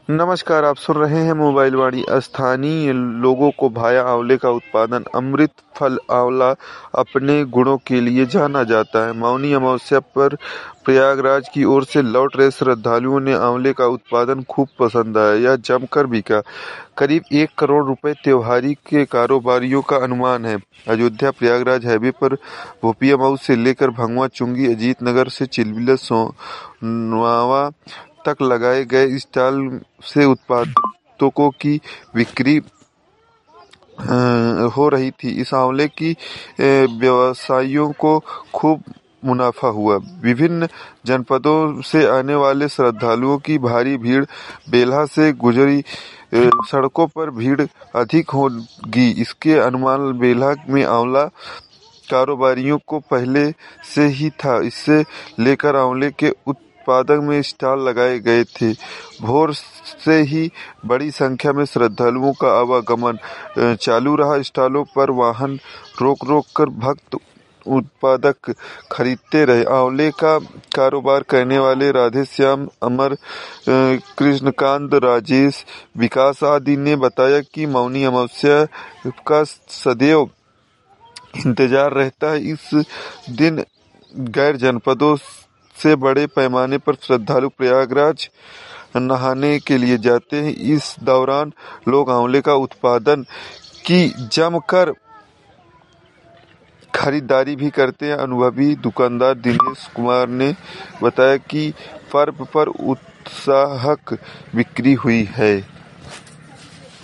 नमस्कार, आप सुन रहे हैं मोबाइल वाणी। स्थानीय लोगों को भाया आंवले का उत्पादन अमृत फल आंवला अपने गुणों के लिए जाना जाता है। मौनी अमावस्या पर प्रयागराज की ओर से लौट रहे श्रद्धालुओं ने आंवले का उत्पादन खूब पसंद आया। यह जमकर बिका। करीब 1 करोड़ रुपए त्योहारी के कारोबारियों का अनुमान है। अयोध्या प्रयागराज हाईवे पर भोपिया मऊ से लेकर भगवा चुंगी, अजीत नगर से चिलबिला सोनावा तक लगाए गए स्टॉल से उत्पादकों की बिक्री हो रही थी। इस आंवले की व्यवसायियों को खूब मुनाफा हुआ। विभिन्न जनपदों से आने वाले श्रद्धालुओं की भारी भीड़, बेल्हा से गुजरी सड़कों पर भीड़ अधिक होगी, इसके अनुमान बेल्हा में आंवला कारोबारियों को पहले से ही था। इससे लेकर आंवले के उत्पादन में स्टॉल लगाए गए थे। भोर से ही बड़ी संख्या में श्रद्धालुओं का आवागमन चालू रहा। स्टॉलों पर वाहन रोक कर भक्त उत्पादक खरीदते रहे। आंवले का कारोबार करने वाले राधेश्याम, अमर, कृष्णकांत, राजेश, विकास आदि ने बताया कि मौनी अमावस्या का सदैव इंतजार रहता है। इस दिन गैर जनपदों से बड़े पैमाने पर श्रद्धालु प्रयागराज नहाने के लिए जाते हैं। इस दौरान लोग आंवले का उत्पादन की जमकर खरीदारी भी करते हैं। अनुभवी दुकानदार दिनेश कुमार ने बताया कि पर्व पर उत्साहक बिक्री हुई है।